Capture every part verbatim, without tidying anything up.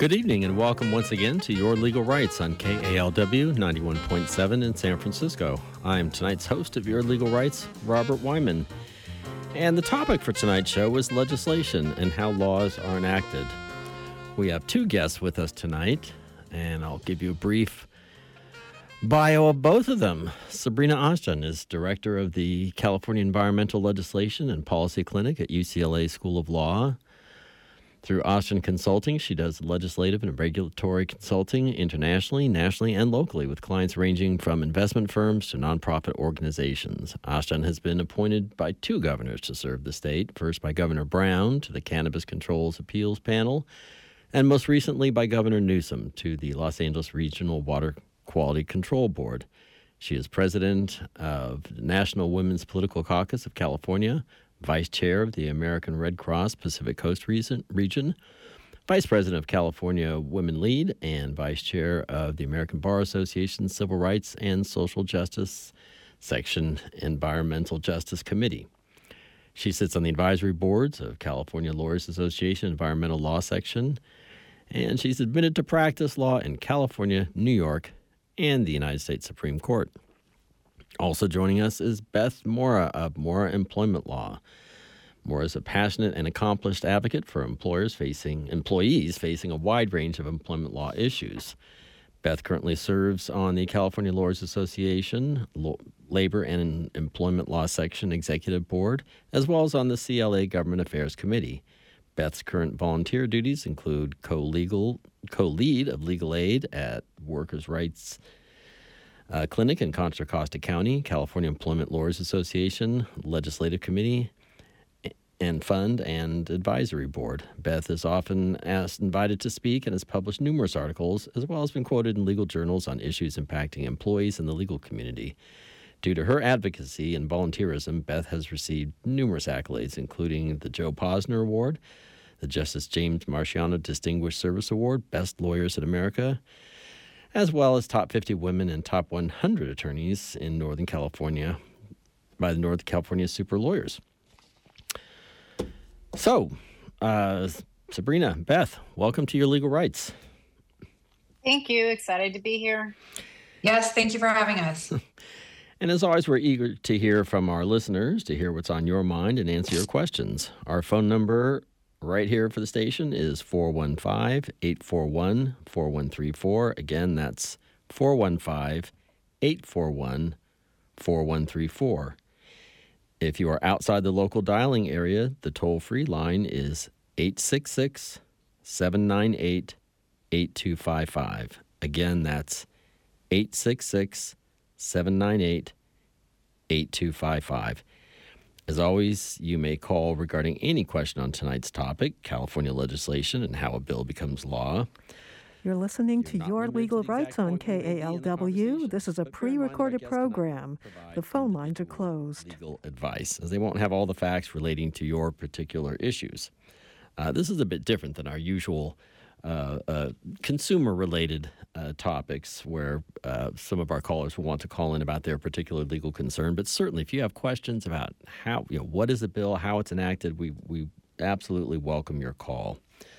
Good evening and welcome once again to Your Legal Rights on K A L W ninety-one point seven in San Francisco. I'm tonight's host of Your Legal Rights, Robert Wyman. And the topic for tonight's show is legislation and how laws are enacted. We have two guests with us tonight, and I'll give you a brief bio of both of them. Sabrina Ozgen is director of the California Environmental Legislation and Policy Clinic at U C L A School of Law. Through Ozgen Consulting, she does legislative and regulatory consulting internationally, nationally, and locally with clients ranging from investment firms to nonprofit organizations. Ozgen has been appointed by two governors to serve the state, first by Governor Brown to the Cannabis Controls Appeals Panel, and most recently by Governor Newsom to the Los Angeles Regional Water Quality Control Board. She is president of the National Women's Political Caucus of California, vice chair of the American Red Cross Pacific Coast region, vice president of California Women Lead, and vice chair of the American Bar Association Civil Rights and Social Justice Section Environmental Justice Committee. She sits on the advisory boards of California Lawyers Association Environmental Law Section, and she's admitted to practice law in California, New York, and the United States Supreme Court. Also joining us is Beth Mora of Mora Employment Law. Mora is a passionate and accomplished advocate for employers facing employees facing a wide range of employment law issues. Beth currently serves on the California Lawyers Association Labor and Employment Law Section Executive Board, as well as on the C L A Government Affairs Committee. Beth's current volunteer duties include co-legal, co-lead of legal aid at Workers' Rights Uh, Clinic in Contra Costa County, California Employment Lawyers Association, Legislative Committee, and Fund and Advisory Board. Beth is often asked, invited to speak and has published numerous articles, as well as been quoted in legal journals on issues impacting employees in the legal community. Due to her advocacy and volunteerism, Beth has received numerous accolades, including the Joe Posner Award, the Justice James Marciano Distinguished Service Award, Best Lawyers in America, as well as Top fifty Women and Top one hundred Attorneys in Northern California by the Northern California Super Lawyers. So, uh, Sabrina, Beth, welcome to Your Legal Rights. Thank you. Excited to be here. Yes, thank you for having us. And as always, we're eager to hear from our listeners, to hear what's on your mind and answer your questions. Our phone number right here for the station is four one five, eight four one, four one three four. Again, that's four one five, eight four one, four one three four. If you are outside the local dialing area, the toll-free line is eight six six, seven nine eight, eight two five five. Again, that's eight six six, seven nine eight, eight two five five. As always, you may call regarding any question on tonight's topic, California legislation and how a bill becomes law. You're listening to Your Legal Rights on K A L W. This is a pre-recorded program. The phone lines are closed. Legal advice, as they won't have all the facts relating to your particular issues. Uh, this is a bit different than our usual uh, uh, consumer-related uh, topics where uh, some of our callers will want to call in about their particular legal concern. But certainly, if you have questions about how, you know, what is a bill, how it's enacted, we we absolutely welcome your call.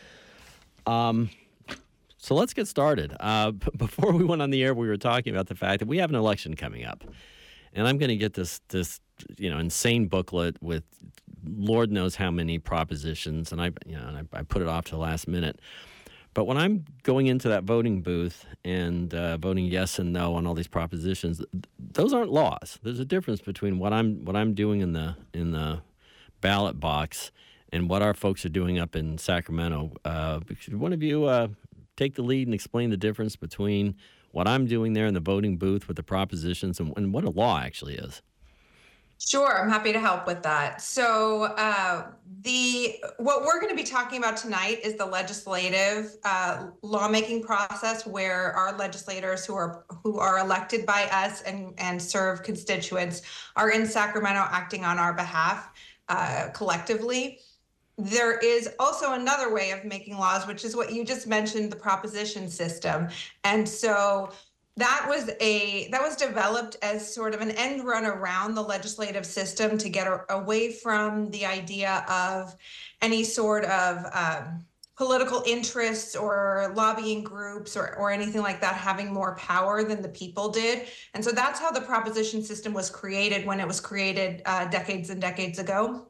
Um. So let's get started. Uh, b- before we went on the air, we were talking about the fact that we have an election coming up, and I'm going to get this this you know insane booklet with Lord knows how many propositions, and I you know and I, I put it off to the last minute. But when I'm going into that voting booth and uh, voting yes and no on all these propositions, th- those aren't laws. There's a difference between what I'm what I'm doing in the in the ballot box and what our folks are doing up in Sacramento. Uh, one of you uh, take the lead and explain the difference between what I'm doing there in the voting booth with the propositions and, and what a law actually is. Sure, I'm happy to help with that. So uh, the what we're going to be talking about tonight is the legislative uh, lawmaking process, where our legislators who are who are elected by us and, and serve constituents are in Sacramento acting on our behalf uh, collectively. There is also another way of making laws, which is what you just mentioned, the proposition system. And so that was a that was developed as sort of an end run around the legislative system to get a, away from the idea of any sort of um, political interests or lobbying groups or, or anything like that having more power than the people did. And so that's how the proposition system was created when it was created uh, decades and decades ago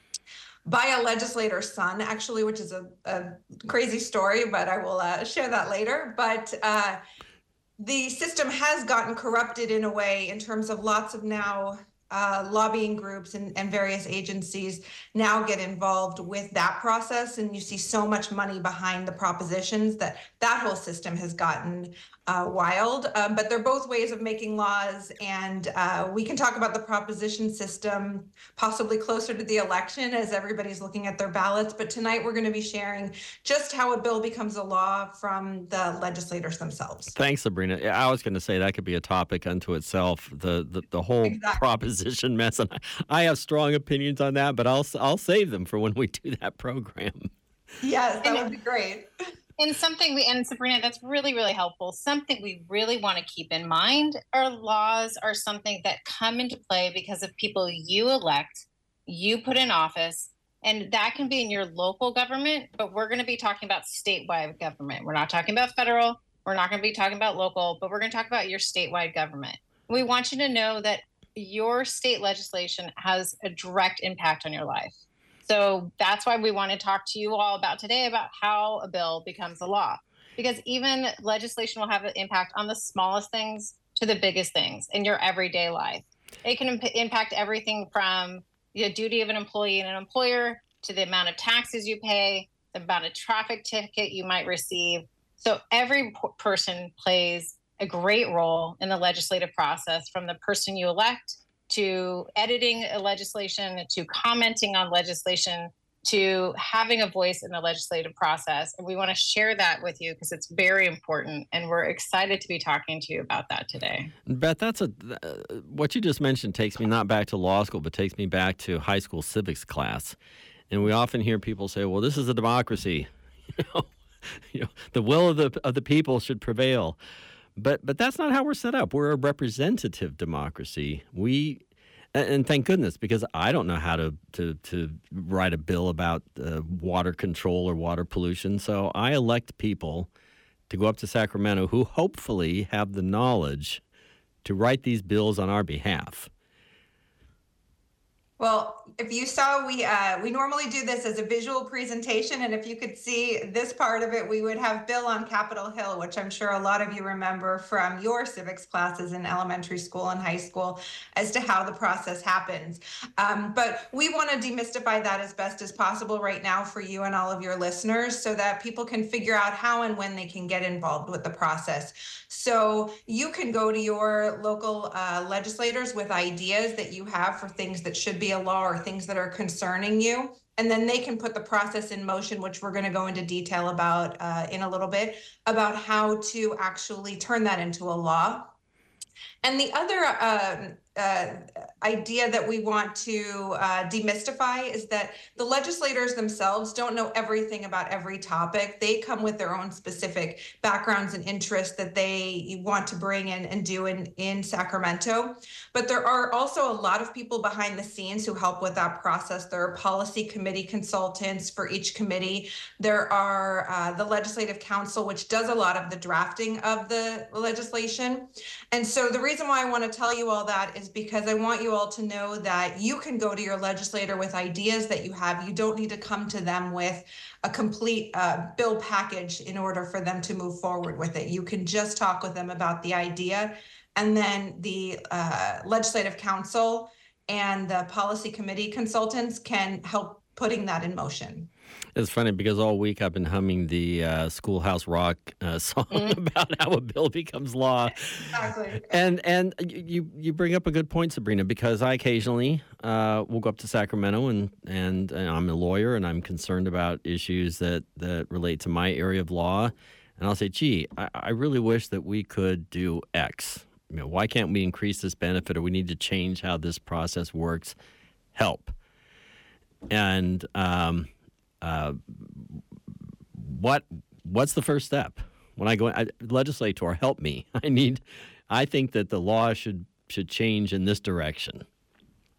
by a legislator's son, actually, which is a, a crazy story, but I will uh, share that later. But uh, the system has gotten corrupted in a way in terms of lots of now Uh, lobbying groups and, and various agencies now get involved with that process, and you see so much money behind the propositions that that whole system has gotten uh, wild. Um, but they're both ways of making laws, and uh, we can talk about the proposition system possibly closer to the election as everybody's looking at their ballots. But tonight we're going to be sharing just how a bill becomes a law from the legislators themselves. Thanks, Sabrina. I was going to say that could be a topic unto itself, the the, the whole exactly. proposition mess. And I, I have strong opinions on that, but I'll I'll save them for when we do that program. Yes, that would be great. And something we, and Sabrina, that's really, really helpful. Something we really want to keep in mind are laws are something that come into play because of people you elect, you put in office, and that can be in your local government, but we're going to be talking about statewide government. We're not talking about federal. We're not going to be talking about local, but we're going to talk about your statewide government. We want you to know that your state legislation has a direct impact on your life. So that's why we want to talk to you all about today about how a bill becomes a law, because even legislation will have an impact on the smallest things to the biggest things in your everyday life. It can imp- impact everything from the duty of an employee and an employer to the amount of taxes you pay, the amount of traffic ticket you might receive. So every p- person plays a great role in the legislative process, from the person you elect to editing a legislation, to commenting on legislation, to having a voice in the legislative process. And we want to share that with you because it's very important. And we're excited to be talking to you about that today. Beth, that's a, uh, what you just mentioned takes me not back to law school, but takes me back to high school civics class. And we often hear people say, well, this is a democracy. You know, you know, the will of the of the people should prevail. But but that's not how we're set up. We're a representative democracy. We, and thank goodness, because I don't know how to to, to write a bill about uh, water control or water pollution. So I elect people to go up to Sacramento who hopefully have the knowledge to write these bills on our behalf. Well, if you saw, we uh, we normally do this as a visual presentation, and if you could see this part of it, we would have Bill on Capitol Hill, which I'm sure a lot of you remember from your civics classes in elementary school and high school as to how the process happens. Um, but we want to demystify that as best as possible right now for you and all of your listeners so that people can figure out how and when they can get involved with the process. So you can go to your local uh, legislators with ideas that you have for things that should be a law or things that are concerning you, and then they can put the process in motion, which we're going to go into detail about uh, in a little bit, about how to actually turn that into a law. And the other uh, uh, idea that we want to uh, demystify is that the legislators themselves don't know everything about every topic. They come with their own specific backgrounds and interests that they want to bring in and do in, in Sacramento. But there are also a lot of people behind the scenes who help with that process. There are policy committee consultants for each committee. There are uh, the Legislative Council, which does a lot of the drafting of the legislation. And so the reason why I want to tell you all that is because I want you all to know that you can go to your legislator with ideas that you have. You don't need to come to them with a complete uh, bill package in order for them to move forward with it. You can just talk with them about the idea, and then the uh, Legislative Council and the policy committee consultants can help putting that in motion. It's funny because all week I've been humming the uh, Schoolhouse Rock uh, song mm. about how a bill becomes law. Exactly. And and you you bring up a good point, Sabrina, because I occasionally uh, will go up to Sacramento and, and, and I'm a lawyer and I'm concerned about issues that, that relate to my area of law. And I'll say, gee, I, I really wish that we could do X. You know, why can't we increase this benefit, or we need to change how this process works? Help. And um, uh, what what's the first step? When I go, I, legislator, help me. I need. I think that the law should should change in this direction.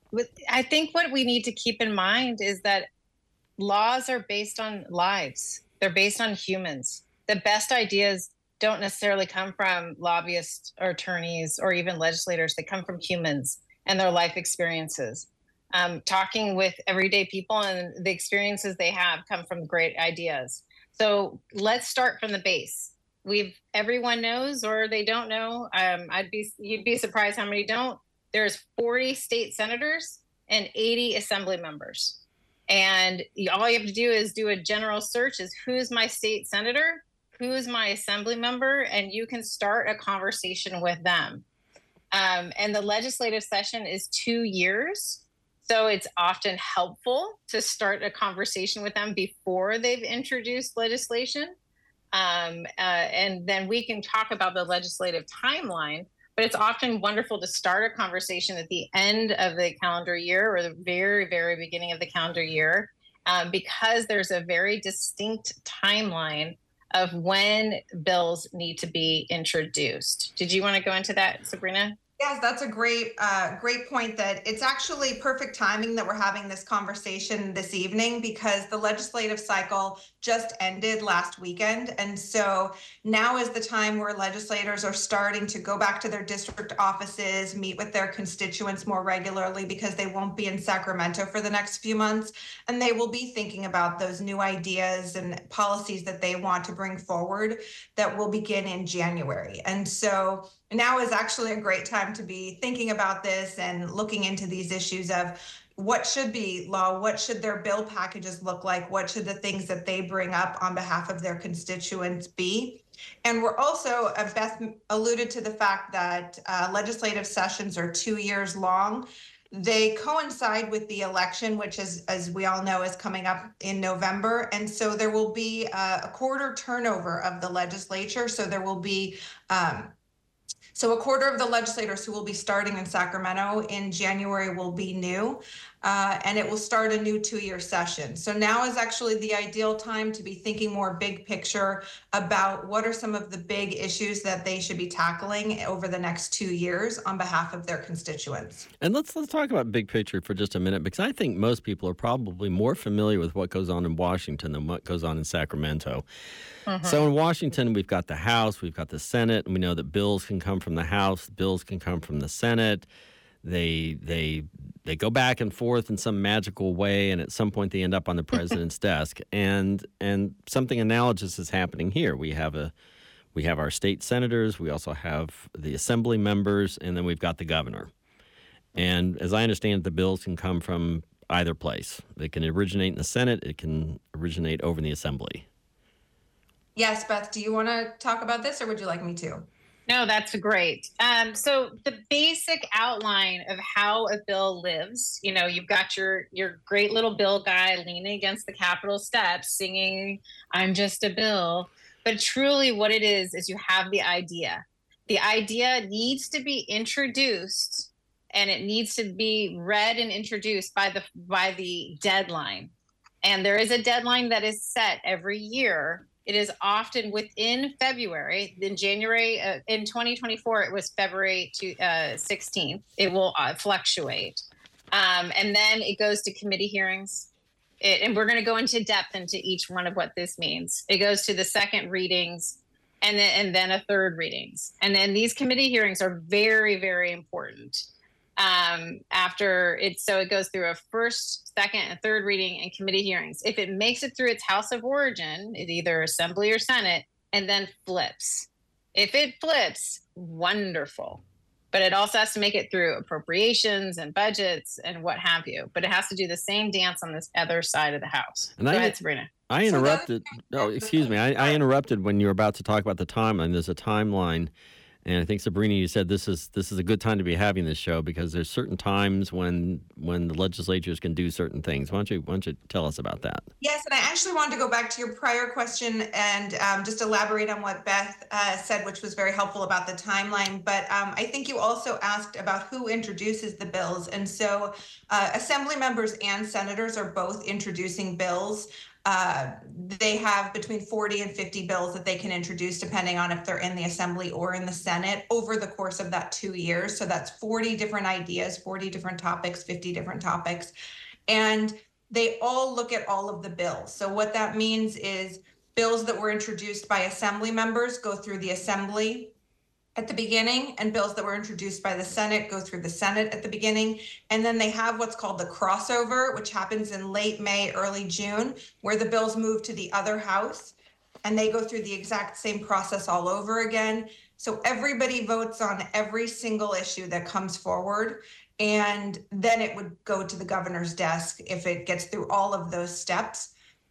I think what we need to keep in mind is that laws are based on lives. They're based on humans. The best ideas don't necessarily come from lobbyists or attorneys or even legislators. They come from humans and their life experiences. Um, talking with everyday people and the experiences they have come from great ideas. So let's start from the base. We've everyone knows or they don't know. Um, I'd be you'd be surprised how many don't. There's forty state senators and eighty assembly members. And all you have to do is do a general search is who's my state senator, who's my assembly member, and you can start a conversation with them. Um, and the legislative session is two years. So it's often helpful to start a conversation with them before they've introduced legislation. Um, uh, and then we can talk about the legislative timeline, but it's often wonderful to start a conversation at the end of the calendar year or the very, very beginning of the calendar year, um, because there's a very distinct timeline of when bills need to be introduced. Did you want to go into that, Sabrina? Yes, that's a great, uh, great point. That it's actually perfect timing that we're having this conversation this evening because the legislative cycle just ended last weekend. And so now is the time where legislators are starting to go back to their district offices, meet with their constituents more regularly because they won't be in Sacramento for the next few months. And they will be thinking about those new ideas and policies that they want to bring forward that will begin in January. And so now is actually a great time to be thinking about this and looking into these issues of what should be law, what should their bill packages look like, what should the things that they bring up on behalf of their constituents be. And we're also, uh, Beth alluded to the fact that uh, legislative sessions are two years long. They coincide with the election, which is, as we all know, is coming up in November. And so there will be uh, a quarter turnover of the legislature. So there will be um, So a quarter of the legislators who will be starting in Sacramento in January will be new, uh, and it will start a new two-year session. So now is actually the ideal time to be thinking more big picture about what are some of the big issues that they should be tackling over the next two years on behalf of their constituents. And let's let's talk about big picture for just a minute, because I think most people are probably more familiar with what goes on in Washington than what goes on in Sacramento. Uh-huh. So in Washington, we've got the House, we've got the Senate, and we know that bills can come from the House, bills can come from the Senate. They they they go back and forth in some magical way, and at some point they end up on the president's desk. And and something analogous is happening here. We have a we have our state senators, we also have the assembly members, and then we've got the governor. And as I understand it, the bills can come from either place. They can originate in the Senate, it can originate over in the assembly. Yes, Beth, do you want to talk about this, or would you like me to? No, that's great. Um, so the basic outline of how a bill lives, you know, you've got your your great little bill guy leaning against the Capitol steps singing, "I'm just a bill." But truly what it is, is you have the idea. The idea needs to be introduced, and it needs to be read and introduced by the by the deadline. And there is a deadline that is set every year. It is often within February. In January, uh, in twenty twenty-four, it was February to, uh, sixteenth. It will uh, fluctuate. Um, and then it goes to committee hearings. It, and we're going to go into depth into each one of what this means. It goes to the second readings and then, and then a third readings. And then these committee hearings are very, very important. Um, after it, so it goes through a first, second, and third reading and committee hearings. If it makes it through its house of origin, it either assembly or Senate, and then flips. If it flips, wonderful. But it also has to make it through appropriations and budgets and what have you. But it has to do the same dance on this other side of the house. And Go I, ahead, Sabrina. I interrupted. Oh, excuse me. I, I interrupted when you were about to talk about the timeline. There's a timeline. And I think, Sabrina, you said this is this is a good time to be having this show because there's certain times when when the legislatures can do certain things. Why don't you why don't you tell us about that? Yes, and I actually wanted to go back to your prior question and um, just elaborate on what Beth uh, said, which was very helpful about the timeline. But um, I think you also asked about who introduces the bills. And so uh, assembly members and senators are both introducing bills. Uh, they have between forty and fifty bills that they can introduce, depending on if they're in the assembly or in the Senate over the course of that two years. So that's forty different ideas, forty different topics, fifty different topics. And they all look at all of the bills. So what that means is bills that were introduced by assembly members go through the assembly at the beginning, and bills that were introduced by the Senate go through the Senate at the beginning. And then they have what's called the crossover, which happens in late May, early June, where the bills move to the other house and they go through the exact same process all over again. So everybody votes on every single issue that comes forward, and then it would go to the governor's desk if it gets through all of those steps.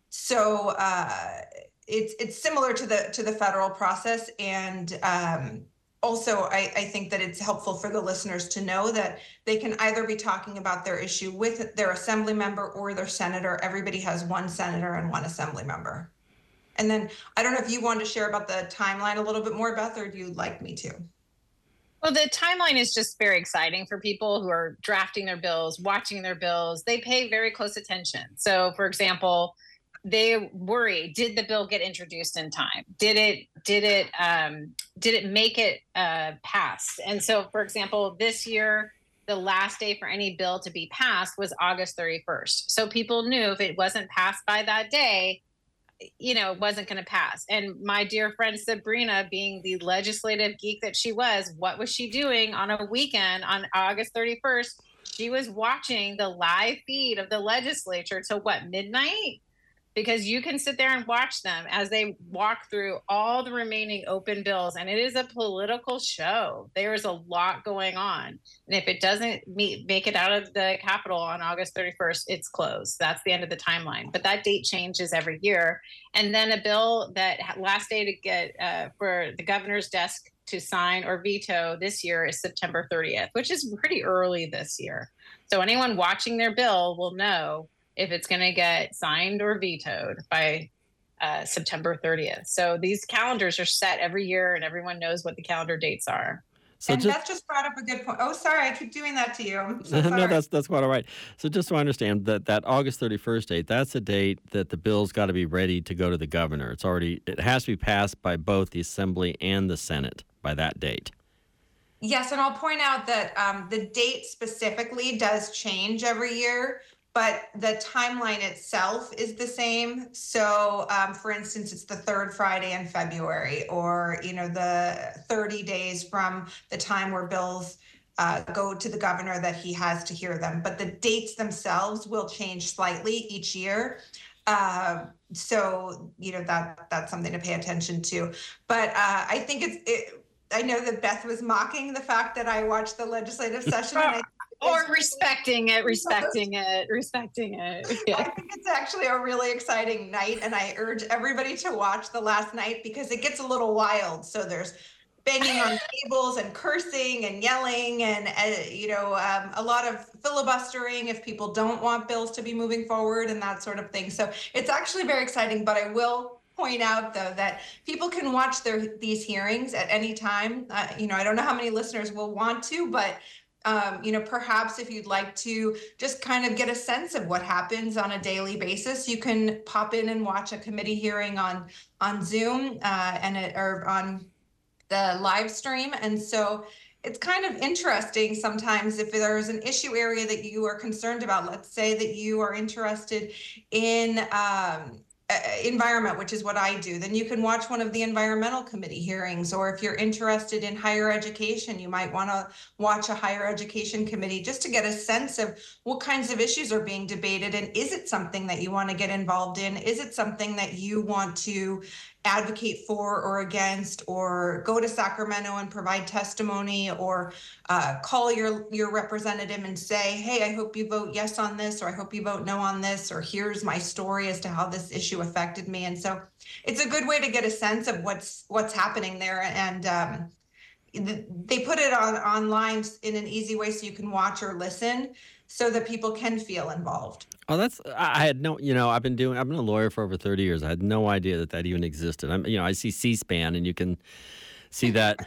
So uh, it's it's similar to the to the federal process, and um, also I, I think that it's helpful for the listeners to know that they can either be talking about their issue with their assembly member or their senator. Everybody has one senator and one assembly member. And then I don't know if you wanted to share about the timeline a little bit more, Beth, or do you like me to? Well, the timeline is just very exciting for people who are drafting their bills, watching their bills. They pay very close attention. So, for example, they worry, did the bill get introduced in time? Did it did it um, did it make it uh, passed? And so, for example, this year, the last day for any bill to be passed was August thirty-first. So people knew if it wasn't passed by that day, you know, it wasn't going to pass. And my dear friend Sabrina, being the legislative geek that she was, what was she doing on a weekend on August thirty-first? She was watching the live feed of the legislature till what, midnight? Because you can sit there and watch them as they walk through all the remaining open bills. And it is a political show. There's a lot going on. And if it doesn't meet, make it out of the Capitol on August thirty-first, it's closed. That's the end of the timeline. But that date changes every year. And then a bill that last day to get uh, for the governor's desk to sign or veto this year is September thirtieth, which is pretty early this year. So anyone watching their bill will know if it's going to get signed or vetoed by uh, September thirtieth. So these calendars are set every year and everyone knows what the calendar dates are. So and just, Beth just brought up a good point. Oh, sorry, I keep doing that to you. I'm so sorry. No, that's that's quite all right. So just so I understand, that, that August thirty-first date, that's the date that the bill's got to be ready to go to the governor. It's already, it has to be passed by both the Assembly and the Senate by that date. Yes, and I'll point out that um, the date specifically does change every year, but the timeline itself is the same. So, um, for instance, it's the third Friday in February, or, you know, the thirty days from the time where bills uh, go to the governor that he has to hear them. But the dates themselves will change slightly each year. Uh, so, you know, that that's something to pay attention to. But uh, I think it's, it, I know that Beth was mocking the fact that I watched the legislative session. And I Or respecting it, respecting it, respecting it. Yeah. I think it's actually a really exciting night, and I urge everybody to watch the last night because it gets a little wild. So there's banging on tables and cursing and yelling and, uh, you know, um, a lot of filibustering if people don't want bills to be moving forward and that sort of thing. So it's actually very exciting, but I will point out, though, that people can watch their these hearings at any time. Uh, you know, I don't know how many listeners will want to, but Um, you know, perhaps if you'd like to just kind of get a sense of what happens on a daily basis, you can pop in and watch a committee hearing on on Zoom uh, and it, or on the live stream. And so it's kind of interesting sometimes if there's an issue area that you are concerned about. Let's say that you are interested in um, Uh, environment, which is what I do, then you can watch one of the environmental committee hearings. Or if you're interested in higher education, you might want to watch a higher education committee just to get a sense of what kinds of issues are being debated. And is it something that you want to get involved in? Is it something that you want to advocate for or against, or go to Sacramento and provide testimony, or uh, call your your representative and say, hey, I hope you vote yes on this, or I hope you vote no on this, or here's my story as to how this issue affected me. And so it's a good way to get a sense of what's what's happening there. And um, th- they put it on online in an easy way so you can watch or listen so that people can feel involved. Oh, that's, I had no, you know, I've been doing, I've been a lawyer for over thirty years. I had no idea that that even existed. I'm, you know, I see C-SPAN and you can see that,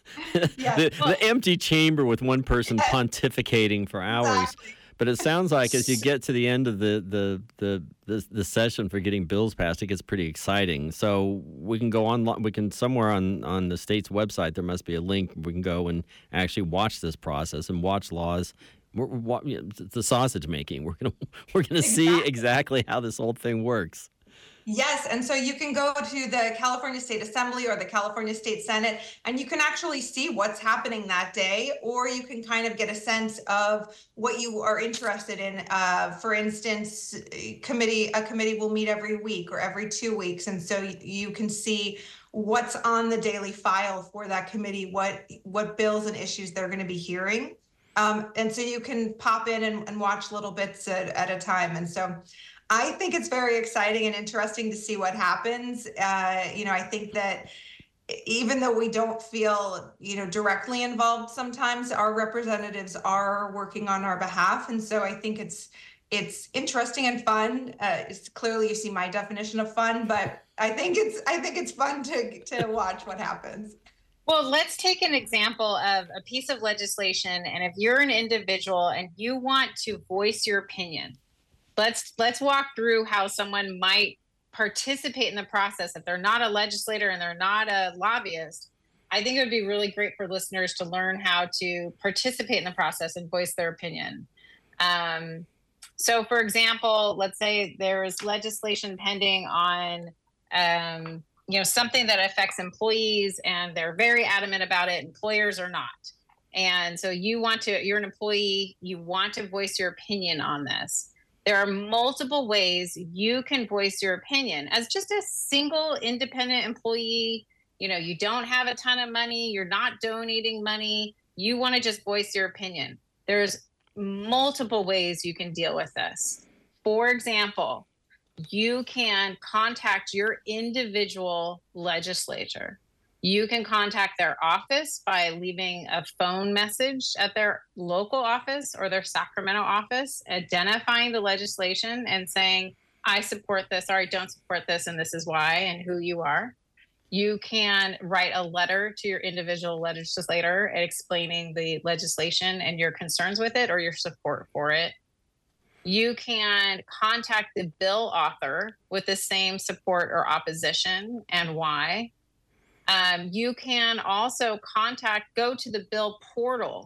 Yeah. the, the empty chamber with one person pontificating for hours. Exactly. But it sounds like as you get to the end of the, the, the, the, the session for getting bills passed, it gets pretty exciting. So we can go on, we can, somewhere on, on the state's website, there must be a link. We can go and actually watch this process and watch laws. We're, we're, the sausage making. We're gonna we're gonna Exactly. see exactly how this whole thing works. Yes, and so you can go to the California State Assembly or the California State Senate, and you can actually see what's happening that day, or you can kind of get a sense of what you are interested in. Uh, for instance, committee a committee will meet every week or every two weeks, and so you can see what's on the daily file for that committee, what what bills and issues they're going to be hearing. Um, and so you can pop in and, and watch little bits at, at a time. And so I think it's very exciting and interesting to see what happens. Uh, you know, I think that even though we don't feel, you know, directly involved, sometimes our representatives are working on our behalf. And so I think it's it's interesting and fun. Uh, it's clearly you see my definition of fun, but I think it's I think it's fun to to watch what happens. Well, let's take an example of a piece of legislation. And if you're an individual and you want to voice your opinion, let's let's walk through how someone might participate in the process. If they're not a legislator and they're not a lobbyist, I think it would be really great for listeners to learn how to participate in the process and voice their opinion. Um, so, for example, let's say there is legislation pending on um, you know, something that affects employees, and they're very adamant about it. Employers are not. And so you want to, you're an employee, you want to voice your opinion on this. There are multiple ways you can voice your opinion as just a single independent employee. You know, you don't have a ton of money, you're not donating money, you want to just voice your opinion. There's multiple ways you can deal with this. For example, you can contact your individual legislature. You can contact their office by leaving a phone message at their local office or their Sacramento office, identifying the legislation and saying, I support this or I don't support this, and this is why, and who you are. You can write a letter to your individual legislator explaining the legislation and your concerns with it or your support for it. You can contact the bill author with the same support or opposition and why. Um, you can also contact, go to the bill portal,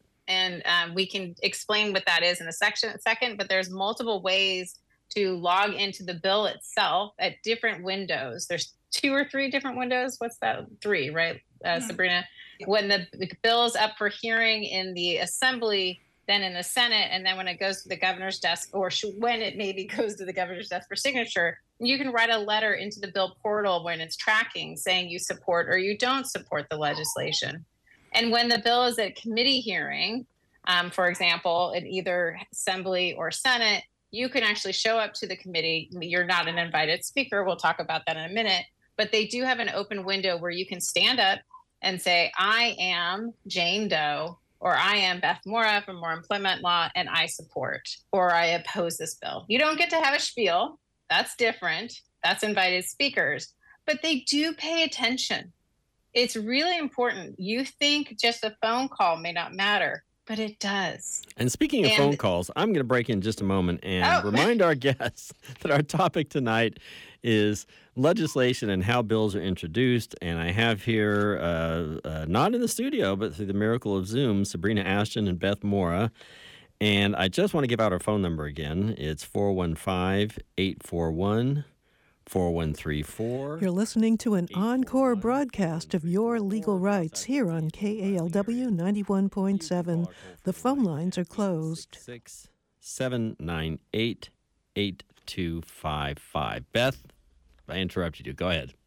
and um, we can explain what that is in a section a second, but there's multiple ways to log into the bill itself at different windows. There's two or three different windows. What's that? Three, right, uh, yeah. Sabrina? Yeah. When the, the bill is up for hearing in the Assembly, then in the Senate, and then when it goes to the governor's desk, or sh- when it maybe goes to the governor's desk for signature, you can write a letter into the bill portal when it's tracking saying you support or you don't support the legislation. And when the bill is at committee hearing, um, for example, in either Assembly or Senate, you can actually show up to the committee. You're not an invited speaker. We'll talk about that in a minute. But they do have an open window where you can stand up and say, I am Jane Doe, or I am Beth Mora from More Employment Law, and I support, or I oppose this bill. You don't get to have a spiel. That's different. That's invited speakers. But they do pay attention. It's really important. You think just a phone call may not matter, but it does. And speaking of and, phone calls, I'm going to break in just a moment and oh. remind our guests that our topic tonight is legislation and how bills are introduced. And I have here, uh, uh, not in the studio, but through the miracle of Zoom, Sabrina Ashton and Beth Mora. And I just want to give out our phone number again. It's four one five, eight four one, four one three four. You're listening to an encore broadcast of Your Legal Rights here on K A L W ninety-one point seven. The phone lines are closed. six seven nine eight, eight two five five. Beth, I interrupted you. Go ahead.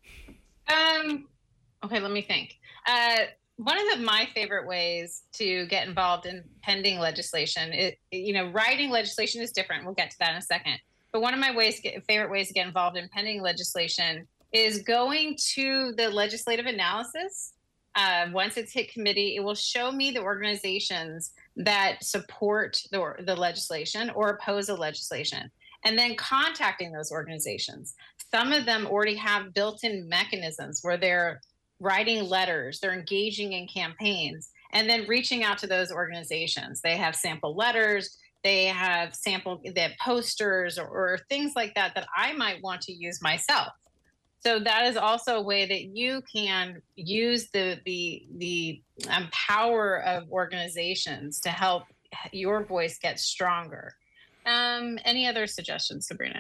Um. Okay, let me think. Uh, one of the, my favorite ways to get involved in pending legislation, is, you know, writing legislation is different. We'll get to that in a second. But one of my ways, get, favorite ways to get involved in pending legislation is going to the legislative analysis. Uh, once it's hit committee, it will show me the organizations that support the, the legislation or oppose the legislation, and then contacting those organizations. Some of them already have built-in mechanisms where they're writing letters, they're engaging in campaigns, and then reaching out to those organizations. They have sample letters, they have sample, they have posters or, or things like that that I might want to use myself. So that is also a way that you can use the the the um, power of organizations to help your voice get stronger. Um, any other suggestions, Sabrina?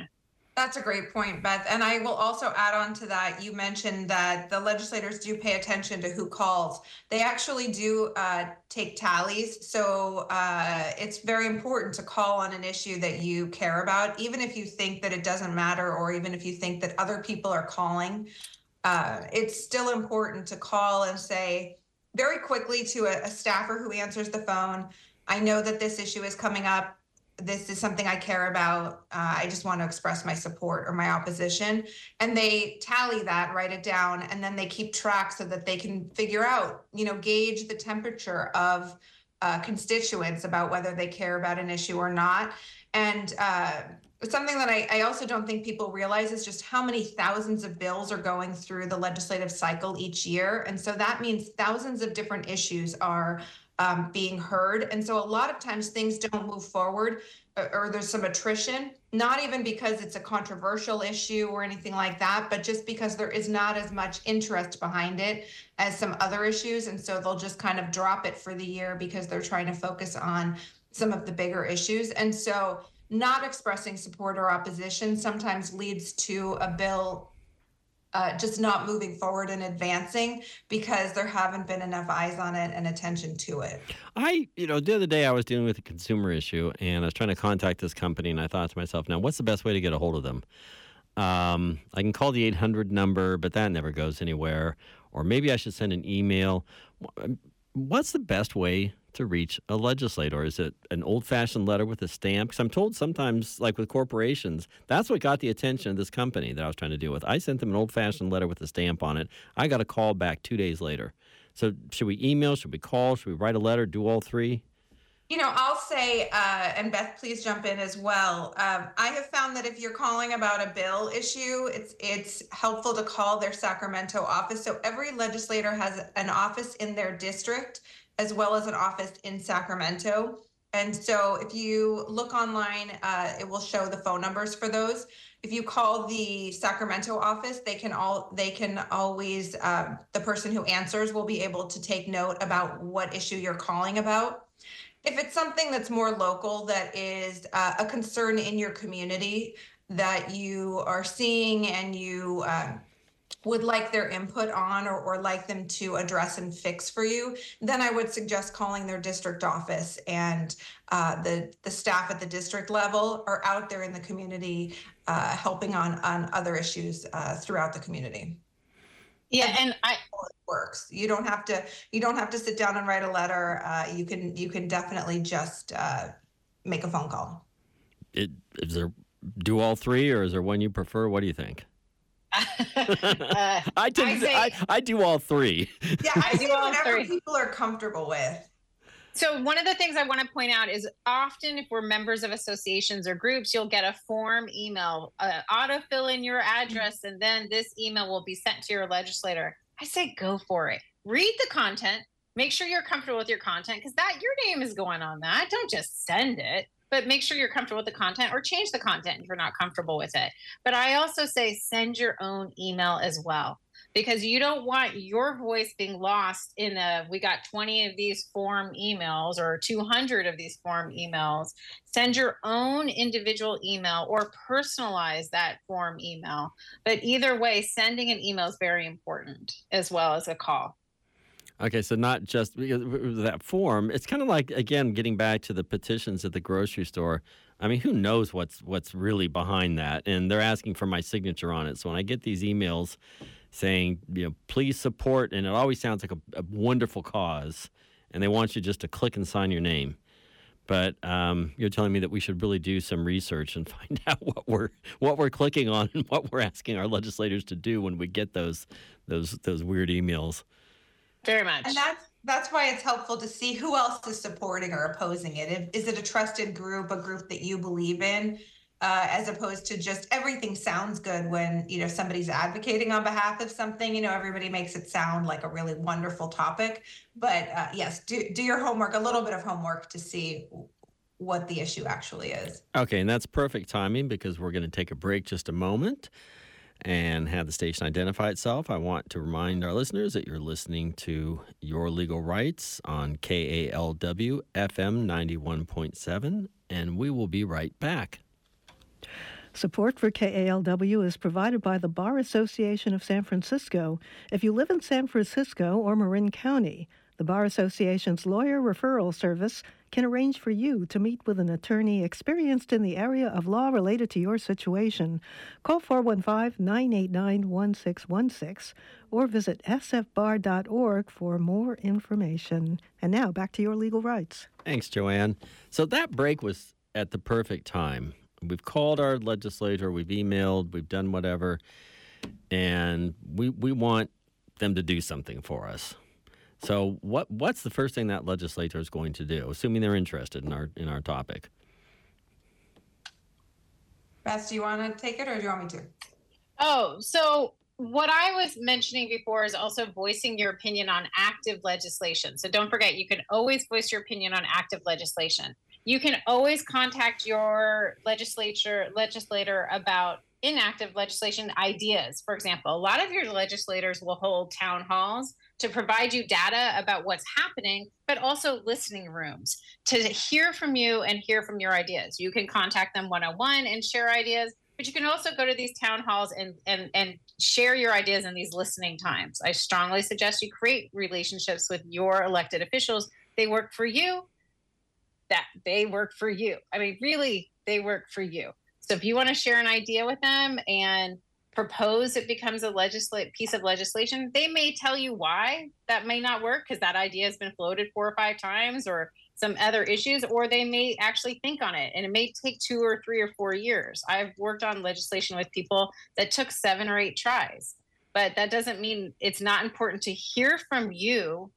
That's a great point, Beth. And I will also add on to that. You mentioned that the legislators do pay attention to who calls. They actually do uh, take tallies. So uh, it's very important to call on an issue that you care about, even if you think that it doesn't matter, or even if you think that other people are calling. Uh, it's still important to call and say very quickly to a, a staffer who answers the phone, I know that this issue is coming up. This is something I care about. Uh, I just want to express my support or my opposition. And they tally that, write it down, and then they keep track so that they can figure out, you know, gauge the temperature of uh, constituents about whether they care about an issue or not. And uh, something that I, I also don't think people realize is just how many thousands of bills are going through the legislative cycle each year. And so that means thousands of different issues are Um, being heard. And so a lot of times things don't move forward, or, or there's some attrition, not even because it's a controversial issue or anything like that, but just because there is not as much interest behind it as some other issues. And so they'll just kind of drop it for the year because they're trying to focus on some of the bigger issues. And so not expressing support or opposition sometimes leads to a bill Uh, just not moving forward and advancing because there haven't been enough eyes on it and attention to it. I, you know, the other day I was dealing with a consumer issue and I was trying to contact this company and I thought to myself, now what's the best way to get a hold of them? Um, I can call the eight hundred number, but that never goes anywhere. Or maybe I should send an email. What's the best way to reach a legislator? Is it an old-fashioned letter with a stamp? Because I'm told sometimes, like with corporations, that's what got the attention of this company that I was trying to deal with. I sent them an old-fashioned letter with a stamp on it. I got a call back two days later. So should we email? Should we call? Should we write a letter? Do all three? You know, I'll say, uh, and Beth, please jump in as well. Um, I have found that if you're calling about a bill issue, it's it's helpful to call their Sacramento office. So every legislator has an office in their district, as well as an office in Sacramento. And so if you look online, uh, it will show the phone numbers for those. If you call the Sacramento office, they can all they can always, um, the person who answers will be able to take note about what issue you're calling about. If it's something that's more local, that is uh, a concern in your community that you are seeing and you uh, would like their input on, or, or like them to address and fix for you, then I would suggest calling their district office, and uh, the the staff at the district level are out there in the community uh, helping on on other issues uh, throughout the community. Yeah, and I it works. You don't have to you don't have to sit down and write a letter. Uh, you can you can definitely just uh, make a phone call. It, is there do all three, or is there one you prefer? What do you think? uh, I, tend I, to, say, I, I do all three. Yeah, I, I do all whatever three. People are comfortable with. So one of the things I want to point out is often if we're members of associations or groups, you'll get a form email, uh, autofill in your address, and then this email will be sent to your legislator. I say go for it. Read the content. Make sure you're comfortable with your content, because that your name is going on that. Don't just send it. But make sure you're comfortable with the content, or change the content if you're not comfortable with it. But I also say send your own email as well, because you don't want your voice being lost in a, we got twenty of these form emails or two hundred of these form emails. Send your own individual email or personalize that form email. But either way, sending an email is very important, as well as a call. Okay, so not just that form. It's kind of like, again, getting back to the petitions at the grocery store. I mean, who knows what's what's really behind that? And they're asking for my signature on it. So when I get these emails saying, you know, please support, and it always sounds like a, a wonderful cause, and they want you just to click and sign your name. But um, you're telling me that we should really do some research and find out what we're what we're clicking on and what we're asking our legislators to do when we get those those those weird emails. Very much. And that's that's why it's helpful to see who else is supporting or opposing it. If, is it a trusted group, a group that you believe in, uh, as opposed to just everything sounds good when, you know, somebody's advocating on behalf of something. You know, everybody makes it sound like a really wonderful topic. But uh, yes, do do your homework, a little bit of homework to see what the issue actually is. Okay, and that's perfect timing because we're going to take a break just a moment and have the station identify itself. I want to remind our listeners that you're listening to Your Legal Rights on K A L W F M ninety-one point seven, and we will be right back. Support for K A L W is provided by the Bar Association of San Francisco. If you live in San Francisco or Marin County, the Bar Association's lawyer referral service can arrange for you to meet with an attorney experienced in the area of law related to your situation. Call four one five, nine eight nine, one six one six or visit s f bar dot org for more information. And now back to Your Legal Rights. Thanks, Joanne. So that break was at the perfect time. We've called our legislator, we've emailed, we've done whatever, and we we want them to do something for us. So what what's the first thing that legislator is going to do, assuming they're interested in our in our topic? Beth, do you want to take it or do you want me to? Oh, so what I was mentioning before is also voicing your opinion on active legislation. So don't forget, you can always voice your opinion on active legislation. You can always contact your legislature legislator about inactive legislation ideas. For example, a lot of your legislators will hold town halls to provide you data about what's happening, but also listening rooms to hear from you and hear from your ideas. You can contact them one-on-one and share ideas, but you can also go to these town halls and, and, and share your ideas in these listening times. I strongly suggest you create relationships with your elected officials. They work for you, that they work for you. I mean, really, they work for you. So if you want to share an idea with them and propose it becomes a legislate piece of legislation, they may tell you why that may not work because that idea has been floated four or five times or some other issues, or they may actually think on it and it may take two or three or four years. I've worked on legislation with people that took seven or eight tries, but that doesn't mean it's not important to hear from you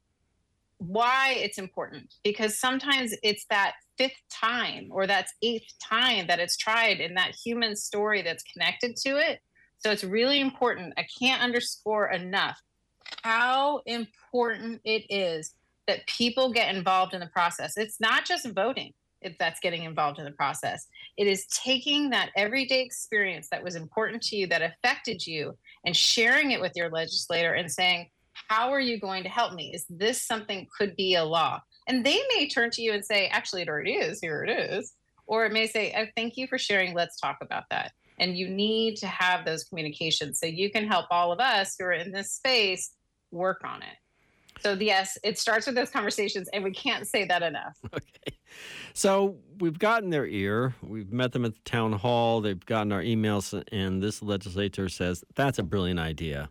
why it's important, because sometimes it's that fifth time or that's eighth time that it's tried in that human story that's connected to it. So it's really important. I can't underscore enough how important it is that people get involved in the process. It's not just voting if that's getting involved in the process. It is taking that everyday experience that was important to you, that affected you, and sharing it with your legislator and saying, how are you going to help me? Is this something could be a law? And they may turn to you and say, actually, it already is. Here it is. Or it may say, oh, thank you for sharing. Let's talk about that. And you need to have those communications so you can help all of us who are in this space work on it. So yes, it starts with those conversations, and we can't say that enough. Okay. So we've gotten their ear. We've met them at the town hall. They've gotten our emails, and this legislator says, that's a brilliant idea.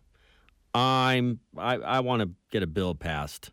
I'm, I, I want to get a bill passed.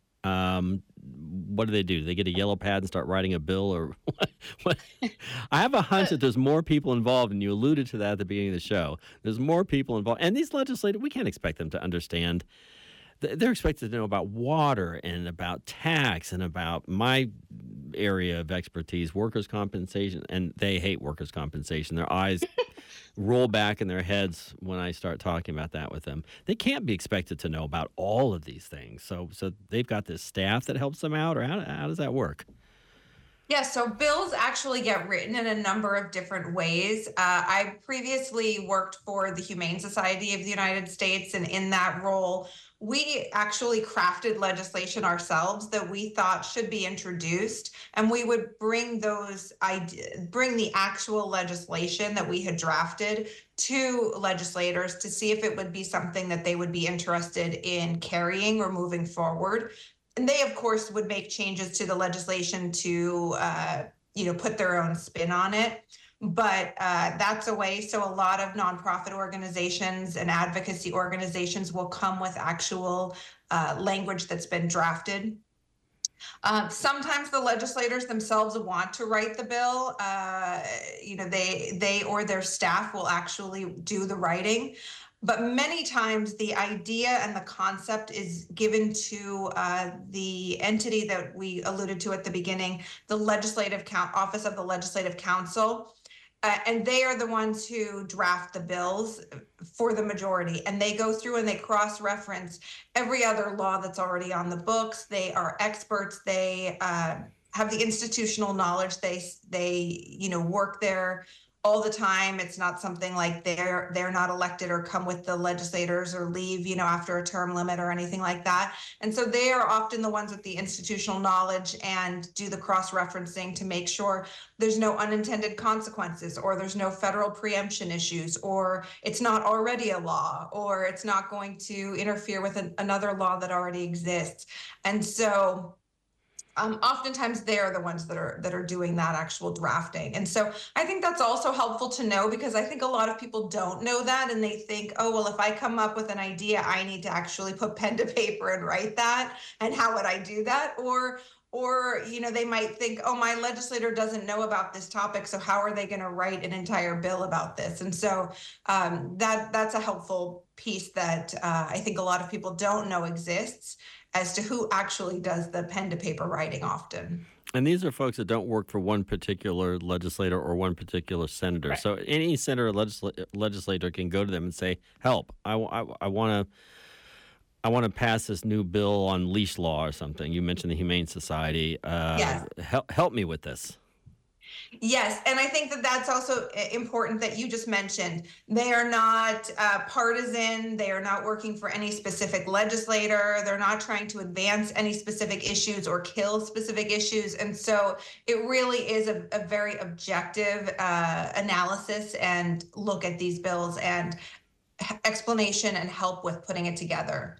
Um, what do they do? Do they get a yellow pad and start writing a bill, or what? what? I have a hunch that there's more people involved, and you alluded to that at the beginning of the show. There's more people involved, and these legislators, we can't expect them to understand. They're expected to know about water and about tax and about my area of expertise, workers' compensation, and they hate workers' compensation. Their eyes roll back in their heads when I start talking about that with them. They can't be expected to know about all of these things. So so they've got this staff that helps them out, or how, how does that work? Yeah, so bills actually get written in a number of different ways. Uh, I previously worked for the Humane Society of the United States, and in that role, we actually crafted legislation ourselves that we thought should be introduced, and we would bring those ideas, bring the actual legislation that we had drafted to legislators to see if it would be something that they would be interested in carrying or moving forward. And they, of course, would make changes to the legislation to, uh, you know, put their own spin on it. But uh, that's a way. So a lot of nonprofit organizations and advocacy organizations will come with actual uh, language that's been drafted. Uh, sometimes the legislators themselves want to write the bill. Uh, you know, they they or their staff will actually do the writing. But many times the idea and the concept is given to uh, the entity that we alluded to at the beginning, the Legislative Count- Office of the Legislative Counsel. Uh, and they are the ones who draft the bills for the majority. And they go through and they cross-reference every other law that's already on the books. They are experts. They uh, have the institutional knowledge. They, they, you know, work there all the time. It's not something like they're they're not elected or come with the legislators or leave, you know, after a term limit or anything like that. And so they are often the ones with the institutional knowledge and do the cross-referencing to make sure there's no unintended consequences, or there's no federal preemption issues, or it's not already a law, or it's not going to interfere with an, another law that already exists. And so Um, oftentimes they're the ones that are that are doing that actual drafting. And so I think that's also helpful to know, because I think a lot of people don't know that, and they think, oh, well, if I come up with an idea, I need to actually put pen to paper and write that. And how would I do that? Or or, you know, they might think, oh, my legislator doesn't know about this topic, so how are they going to write an entire bill about this? And so um, that that's a helpful piece that uh, I think a lot of people don't know exists, as to who actually does the pen to paper writing often. And these are folks that don't work for one particular legislator or one particular senator. Right. So any senator or legisl- legislator can go to them and say, help, I, I, I want to I want to pass this new bill on leash law or something. You mentioned the Humane Society. Uh, yes. Help, help me with this. Yes, and I think that that's also important that you just mentioned. They are not uh, partisan. They are not working for any specific legislator. They're not trying to advance any specific issues or kill specific issues. And so it really is a, a very objective uh, analysis and look at these bills and explanation and help with putting it together.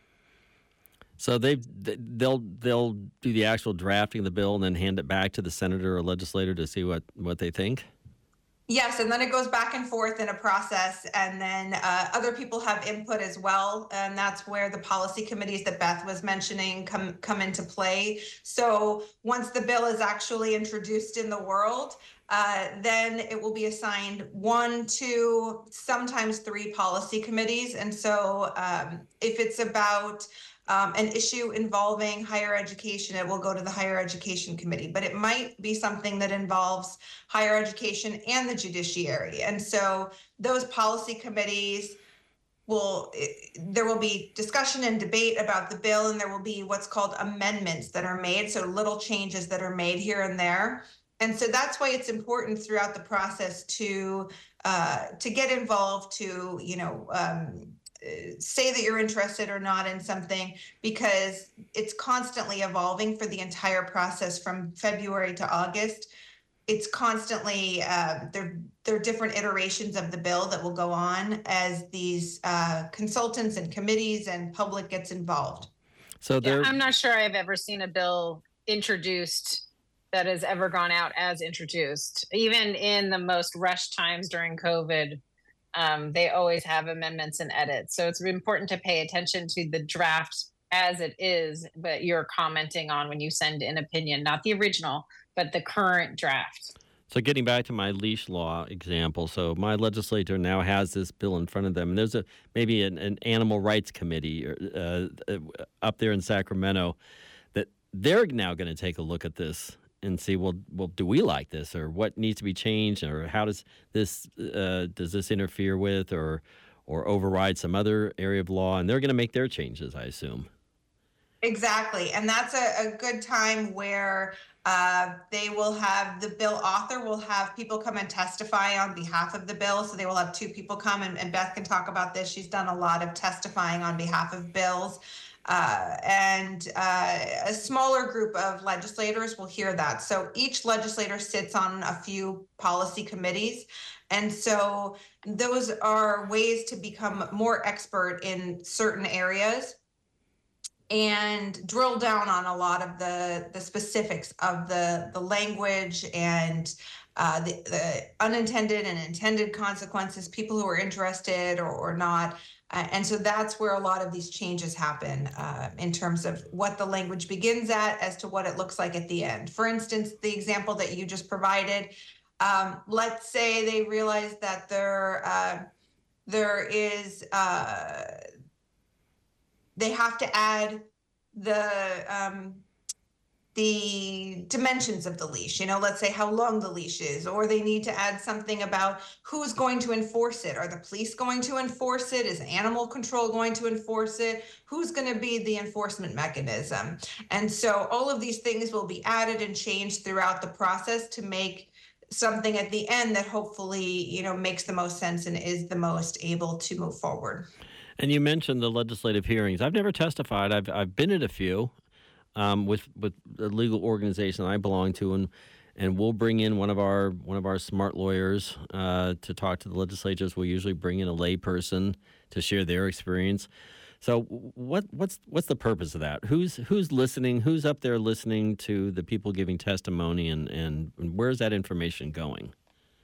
So they they'll they'll do the actual drafting of the bill and then hand it back to the senator or legislator to see what, what they think? Yes, and then it goes back and forth in a process, and then uh, other people have input as well, and that's where the policy committees that Beth was mentioning come come into play. So once the bill is actually introduced in the world, uh, then it will be assigned one, two, sometimes three policy committees. And so um, if it's about Um, an issue involving higher education, it will go to the higher education committee, but it might be something that involves higher education and the judiciary. And so those policy committees will, there will be discussion and debate about the bill, and there will be what's called amendments that are made. So little changes that are made here and there. And so that's why it's important throughout the process to, uh, to get involved, to, you know, um, say that you're interested or not in something, because it's constantly evolving for the entire process from February to August. It's constantly, uh, there, there are different iterations of the bill that will go on as these uh, consultants and committees and public gets involved. So yeah, I'm not sure I've ever seen a bill introduced that has ever gone out as introduced. Even in the most rushed times during COVID, Um, they always have amendments and edits. So it's important to pay attention to the draft as it is, but you're commenting on when you send an opinion, not the original, but the current draft. So getting back to my leash law example, so my legislator now has this bill in front of them, and there's a maybe an, an animal rights committee uh, up there in Sacramento that they're now going to take a look at this and see, well, well, do we like this, or what needs to be changed, or how does this uh, does this interfere with, or or override some other area of law? And they're going to make their changes, I assume. Exactly, and that's a, a good time where uh, they will have the bill author will have people come and testify on behalf of the bill. So they will have two people come, and, and Beth can talk about this. She's done a lot of testifying on behalf of bills. Uh, and uh, a smaller group of legislators will hear that. So each legislator sits on a few policy committees. And so those are ways to become more expert in certain areas and drill down on a lot of the, the specifics of the, the language and uh, the, the unintended and intended consequences, people who are interested or, or not. Uh, and so that's where a lot of these changes happen uh, in terms of what the language begins at as to what it looks like at the end. For instance, the example that you just provided, um, let's say they realize that there, uh, there is, uh, they have to add the, um, the dimensions of the leash, you know, let's say how long the leash is, or they need to add something about who's going to enforce it. Are the police going to enforce it? Is animal control going to enforce it? Who's going to be the enforcement mechanism? And so all of these things will be added and changed throughout the process to make something at the end that hopefully, you know, makes the most sense and is the most able to move forward. And you mentioned the legislative hearings. I've never testified. I've I've been at a few um, with with the legal organization I belong to, and and we'll bring in one of our one of our smart lawyers uh, to talk to the legislators. We'll usually bring in a layperson to share their experience. So what what's what's the purpose of that? Who's who's listening? Who's up there listening to the people giving testimony, and and where's that information going?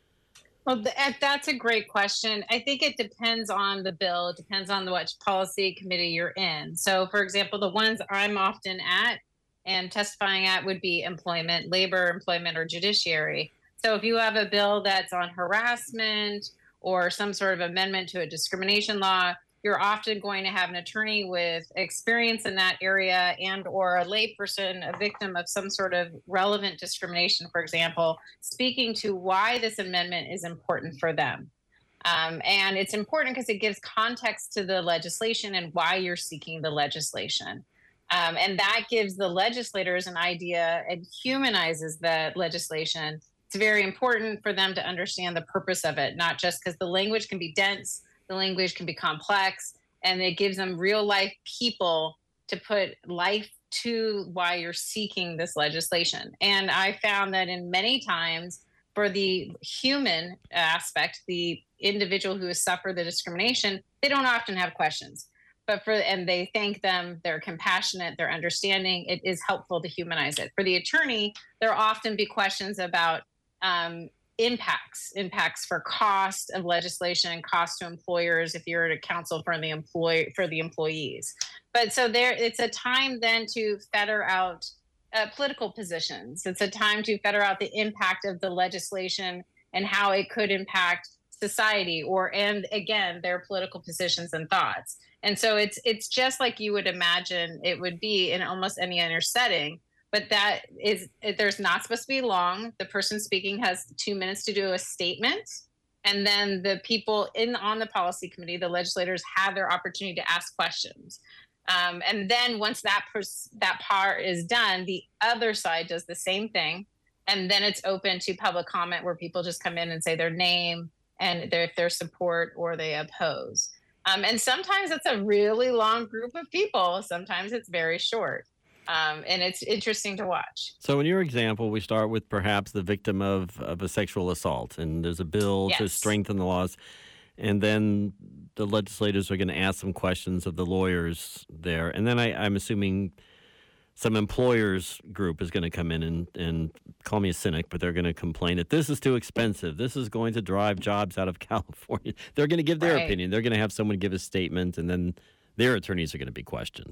Well, that's a great question. I think it depends on the bill. It depends on which policy committee you're in. So, for example, the ones I'm often at and testifying at would be employment, labor, employment, or judiciary. So if you have a bill that's on harassment or some sort of amendment to a discrimination law, you're often going to have an attorney with experience in that area and or a layperson, a victim of some sort of relevant discrimination, for example, speaking to why this amendment is important for them. Um, and it's important because it gives context to the legislation and why you're seeking the legislation. Um, and that gives the legislators an idea and humanizes the legislation. It's very important for them to understand the purpose of it, not just because the language can be dense, the language can be complex, and it gives them real life people to put life to why you're seeking this legislation. And I found that in many times for the human aspect, the individual who has suffered the discrimination, they don't often have questions. But for and they thank them, they're compassionate, they're understanding. It is helpful to humanize it. For the attorney, there often be questions about um, impacts, impacts for cost of legislation, cost to employers if you're at counsel for the employee for the employees. But so there, it's a time then to fetter out uh, political positions. It's a time to fetter out the impact of the legislation and how it could impact society, or and again their political positions and thoughts. And so it's it's just like you would imagine it would be in almost any other setting. But that is, there's not supposed to be long. The person speaking has two minutes to do a statement. And then the people in on the policy committee, the legislators, have their opportunity to ask questions. Um, and then once that pers- that part is done, the other side does the same thing. And then it's open to public comment where people just come in and say their name and their, their support or they oppose. Um, and sometimes it's a really long group of people. Sometimes it's very short. Um, and it's interesting to watch. So in your example, we start with perhaps the victim of, of a sexual assault, and there's a bill yes. to strengthen the laws. And then the legislators are going to ask some questions of the lawyers there. And then I, I'm assuming some employers group is going to come in and, and call me a cynic, but they're going to complain that this is too expensive. This is going to drive jobs out of California. They're going to give their right. opinion. They're going to have someone give a statement, and then their attorneys are going to be questioned.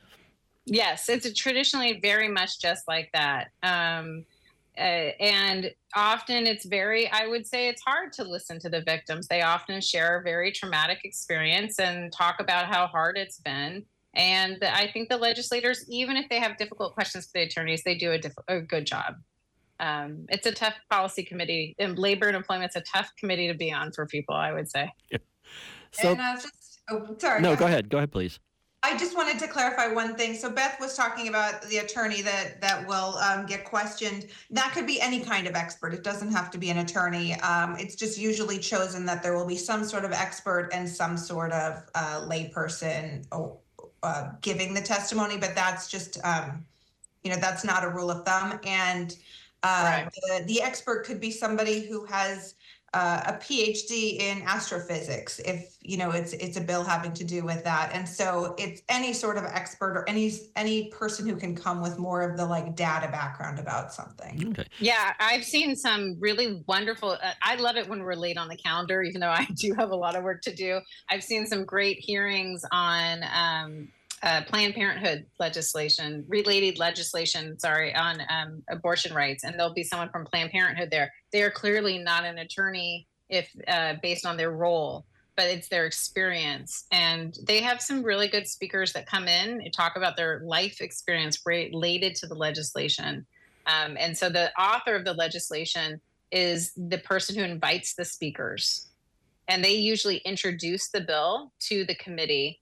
Yes, it's traditionally very much just like that. Um, uh, and often it's very, I would say it's hard to listen to the victims. They often share a very traumatic experience and talk about how hard it's been. And I think the legislators, even if they have difficult questions for the attorneys, they do a, diff- a good job. Um, it's a tough policy committee, and labor and employment's a tough committee to be on for people, I would say. Yeah. So, and, uh, just, oh, sorry. No, go ahead. Go ahead, please. I just wanted to clarify one thing. So Beth was talking about the attorney that that will um, get questioned. That could be any kind of expert. It doesn't have to be an attorney. Um, it's just usually chosen that there will be some sort of expert and some sort of uh, layperson uh, giving the testimony. But that's just, um, you know, that's not a rule of thumb. And uh, right. the, the expert could be somebody who has Uh, a P H D in astrophysics, if you know it's it's a bill having to do with that. And so it's any sort of expert or any any person who can come with more of the like data background about something. Okay. Yeah, I've seen some really wonderful. Uh, I love it when we're late on the calendar, even though I do have a lot of work to do. I've seen some great hearings on um, uh, Planned Parenthood legislation, related legislation, sorry, on um, abortion rights. And there'll be someone from Planned Parenthood there. They are clearly not an attorney if uh, based on their role, but it's their experience. And they have some really good speakers that come in and talk about their life experience related to the legislation. Um, and so the author of the legislation is the person who invites the speakers. And they usually introduce the bill to the committee.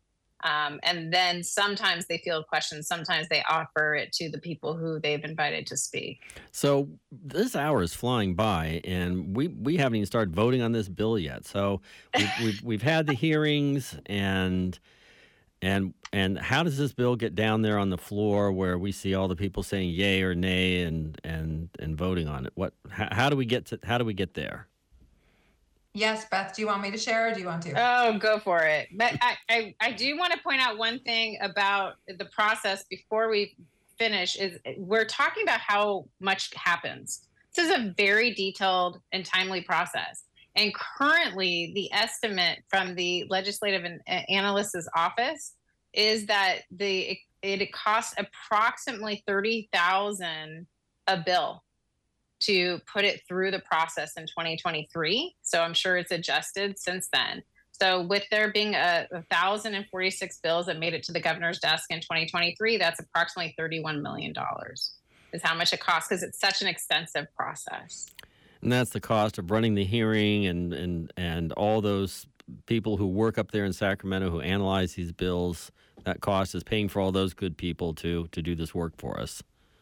Um, and then sometimes they field questions. Sometimes they offer it to the people who they've invited to speak. So this hour is flying by, and we, we haven't even started voting on this bill yet. So we've we've, we've had the hearings, and and and how does this bill get down there on the floor where we see all the people saying yay or nay and and and voting on it? What how, how do we get to how do we get there? Yes, Beth, do you want me to share or do you want to? Oh, go for it. But I, I, I do want to point out one thing about the process before we finish is we're talking about how much happens. This is a very detailed and timely process. And currently the estimate from the Legislative and Analyst's Office is that the it, it costs approximately thirty thousand dollars a bill to put it through the process in twenty twenty-three. So I'm sure it's adjusted since then. So with there being a one thousand forty-six bills that made it to the governor's desk in twenty twenty-three, that's approximately thirty-one million dollars is how much it costs because it's such an extensive process. And that's the cost of running the hearing and, and, and all those people who work up there in Sacramento who analyze these bills. That cost is paying for all those good people to, to do this work for us.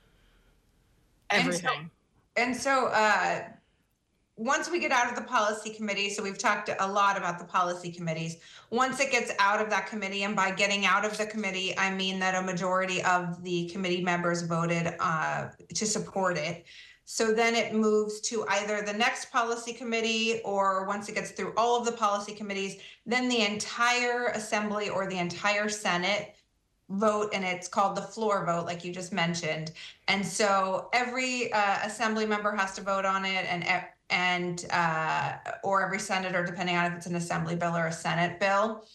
Everything. And so uh, once we get out of the policy committee, so we've talked a lot about the policy committees. Once it gets out of that committee, and by getting out of the committee, I mean that a majority of the committee members voted uh, to support it. So then it moves to either the next policy committee, or once it gets through all of the policy committees, then the entire assembly or the entire Senate vote, and it's called the floor vote, like you just mentioned. And so every uh, assembly member has to vote on it, and and uh, or every senator, depending on if it's an assembly bill or a Senate bill.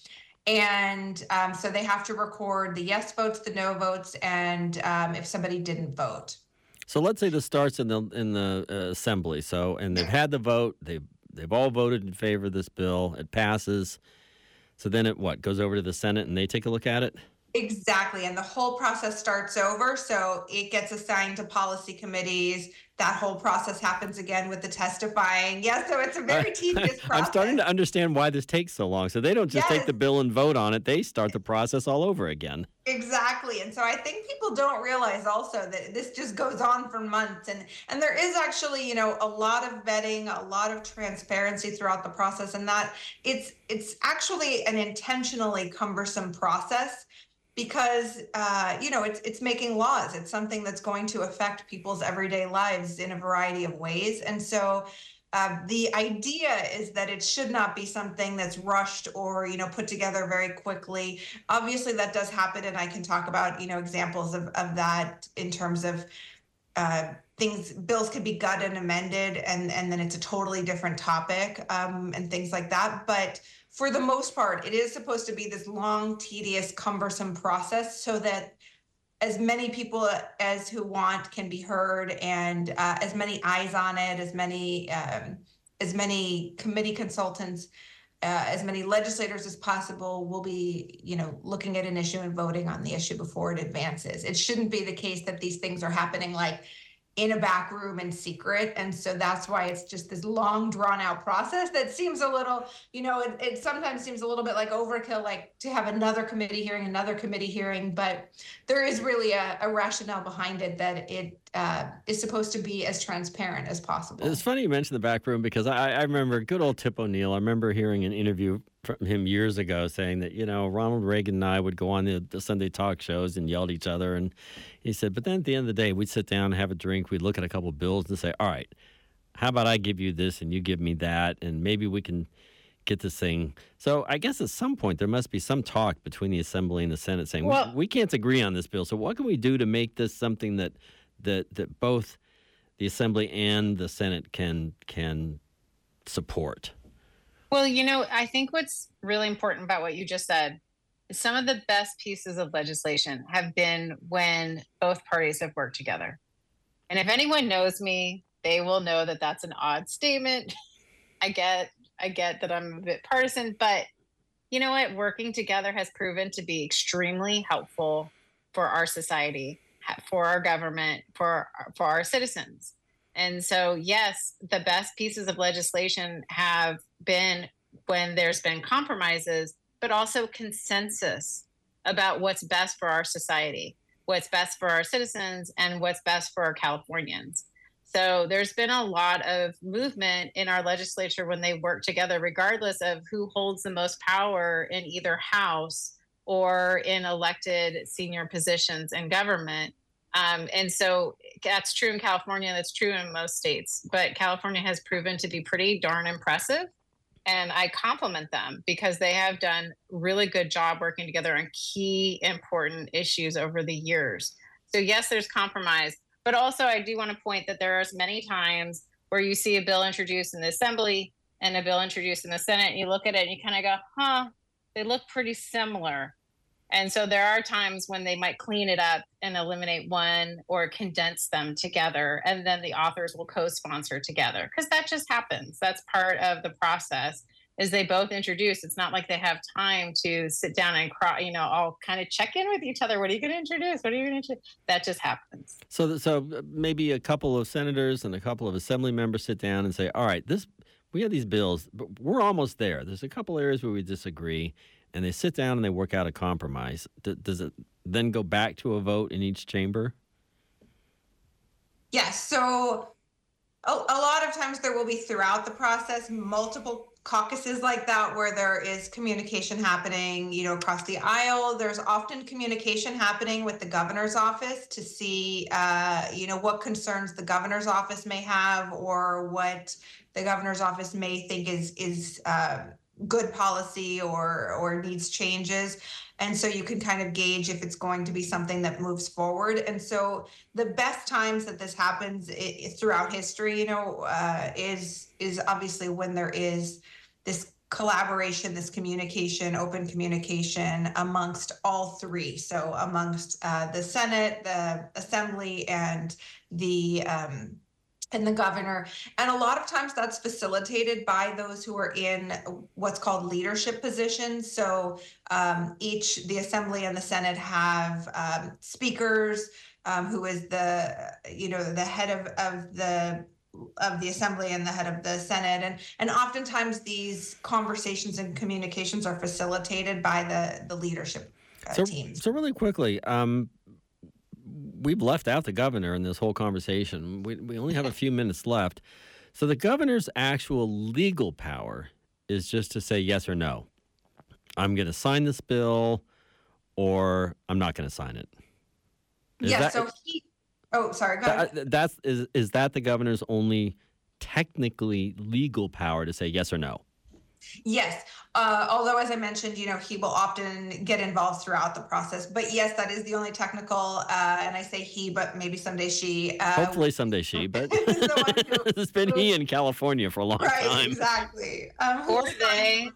And um, so they have to record the yes votes, the no votes, and um, if somebody didn't vote. So let's say this starts in the in the uh, assembly. So and they've had the vote. They've they've all voted in favor of this bill. It passes. So then it what goes over to the Senate, and they take a look at it. Exactly. And the whole process starts over. So it gets assigned to policy committees. That whole process happens again with the testifying. Yeah, so it's a very tedious process. I'm starting to understand why this takes so long. So they don't just yes. take the bill and vote on it. They start the process all over again. Exactly. And so I think people don't realize also that this just goes on for months. And, and there is actually, you know, a lot of vetting, a lot of transparency throughout the process, and that it's it's actually an intentionally cumbersome process. Because, uh, you know, it's it's making laws. It's something that's going to affect people's everyday lives in a variety of ways. And so uh, the idea is that it should not be something that's rushed or, you know, put together very quickly. Obviously, that does happen. And I can talk about, you know, examples of, of that in terms of uh, things, bills could be gutted and amended, and, and then it's a totally different topic um, and things like that. But for the most part, it is supposed to be this long, tedious, cumbersome process so that as many people as who want can be heard, and uh, as many eyes on it, as many um, as many committee consultants, uh, as many legislators as possible will be, you know, looking at an issue and voting on the issue before it advances. It shouldn't be the case that these things are happening like in a back room in secret. And so that's why it's just this long drawn out process that seems a little, you know, it, it sometimes seems a little bit like overkill, like to have another committee hearing, another committee hearing, but there is really a, a rationale behind it that it uh, is supposed to be as transparent as possible. It's funny you mentioned the back room because I, I remember good old Tip O'Neill. I remember hearing an interview from him years ago saying that, you know, Ronald Reagan and I would go on the, the Sunday talk shows and yell at each other. And he said, but then at the end of the day, we'd sit down and have a drink. We'd look at a couple of bills and say, all right, how about I give you this and you give me that, and maybe we can get this thing. So I guess at some point there must be some talk between the Assembly and the Senate saying, well, we, we can't agree on this bill. So what can we do to make this something that that that both the Assembly and the Senate can can support? Well, you know, I think what's really important about what you just said is some of the best pieces of legislation have been when both parties have worked together. And if anyone knows me, they will know that that's an odd statement. I get, I get that I'm a bit partisan, but you know what? Working together has proven to be extremely helpful for our society, for our government, for, for our citizens. And so, yes, the best pieces of legislation have been when there's been compromises, but also consensus about what's best for our society, what's best for our citizens, and what's best for our Californians. So there's been a lot of movement in our legislature when they work together, regardless of who holds the most power in either house or in elected senior positions in government. Um, and so that's true in California, that's true in most states, but California has proven to be pretty darn impressive. And I compliment them because they have done really good job working together on key important issues over the years. So yes, there's compromise, but also I do want to point that there are many times where you see a bill introduced in the Assembly and a bill introduced in the Senate, and you look at it and you kind of go, huh, they look pretty similar. And so there are times when they might clean it up and eliminate one or condense them together, and then the authors will co-sponsor together because that just happens. That's part of the process. Is they both introduce. It's not like they have time to sit down and cry, you know, all kind of check in with each other. What are you going to introduce? What are you going to introduce? That just happens. So, so maybe a couple of senators and a couple of assembly members sit down and say, all right, this we have these bills, but we're almost there. There's a couple areas where we disagree. And they sit down and they work out a compromise. D- does it then go back to a vote in each chamber? Yes. So a, a lot of times there will be throughout the process multiple caucuses like that where there is communication happening, you know, across the aisle. There's often communication happening with the governor's office to see, uh, you know, what concerns the governor's office may have or what the governor's office may think is is uh, good policy or or needs changes. And so you can kind of gauge if it's going to be something that moves forward. And so the best times that this happens I- throughout history, you know, uh, is is obviously when there is this collaboration, this communication, open communication amongst all three. So amongst uh, the Senate, the Assembly, and the um, and the governor. And a lot of times that's facilitated by those who are in what's called leadership positions. So um, each, the Assembly and the Senate have um, speakers um, who is the, you know, the head of, of the of the Assembly and the head of the Senate. And and oftentimes these conversations and communications are facilitated by the, the leadership uh, so, teams. So really quickly, um, we've left out the governor in this whole conversation. We, we only have a few minutes left. So the governor's actual legal power is just to say yes or no. I'm going to sign this bill or I'm not going to sign it. Is yeah, that, so he, oh, sorry, go ahead. That, that's, is, is that the governor's only technically legal power to say yes or no? Yes. Uh, although, as I mentioned, you know, he will often get involved throughout the process. But yes, that is the only technical, uh, and I say he, but maybe someday she. Uh, Hopefully someday she, but it's been he in California for a long right, time. Right, exactly. Um, or they.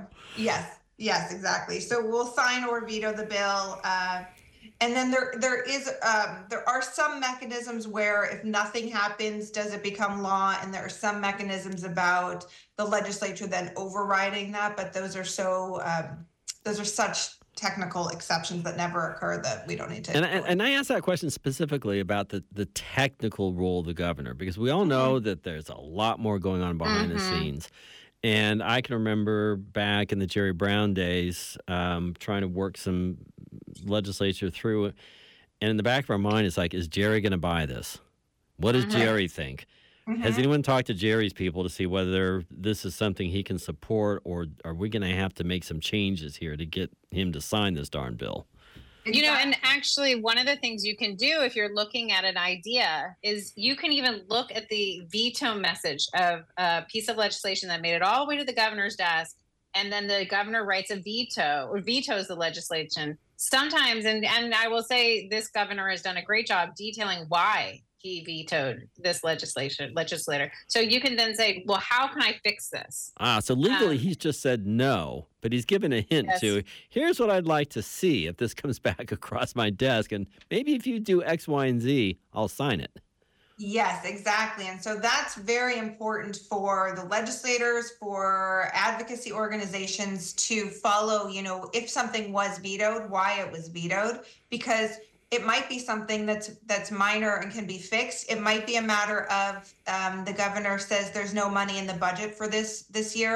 Yes, yes, exactly. So we'll sign or veto the bill. Uh, And then there there is um, there are some mechanisms where if nothing happens, does it become law? And there are some mechanisms about the legislature then overriding that. But those are so um, those are such technical exceptions that never occur that we don't need to. And, and, and I asked that question specifically about the, the technical role of the governor, because we all know mm-hmm. that there's a lot more going on behind mm-hmm. the scenes. And I can remember back in the Jerry Brown days um, trying to work some legislature through it. And in the back of our mind, it's like, is Jerry going to buy this? What does mm-hmm. Jerry think? Mm-hmm. Has anyone talked to Jerry's people to see whether this is something he can support, or are we going to have to make some changes here to get him to sign this darn bill? You know, and actually one of the things you can do if you're looking at an idea is you can even look at the veto message of a piece of legislation that made it all the way to the governor's desk, and then the governor writes a veto or vetoes the legislation. Sometimes, and, and I will say this governor has done a great job detailing why he vetoed this legislation legislator. So you can then say, well, how can I fix this? Ah, so legally um, he's just said no, but he's given a hint yes. to, here's what I'd like to see if this comes back across my desk. And maybe if you do X, Y, and Z, I'll sign it. Yes, exactly. And so that's very important for the legislators, for advocacy organizations to follow, you know, if something was vetoed, why it was vetoed, because it might be something that's that's minor and can be fixed. It might be a matter of um, the governor says there's no money in the budget for this this year,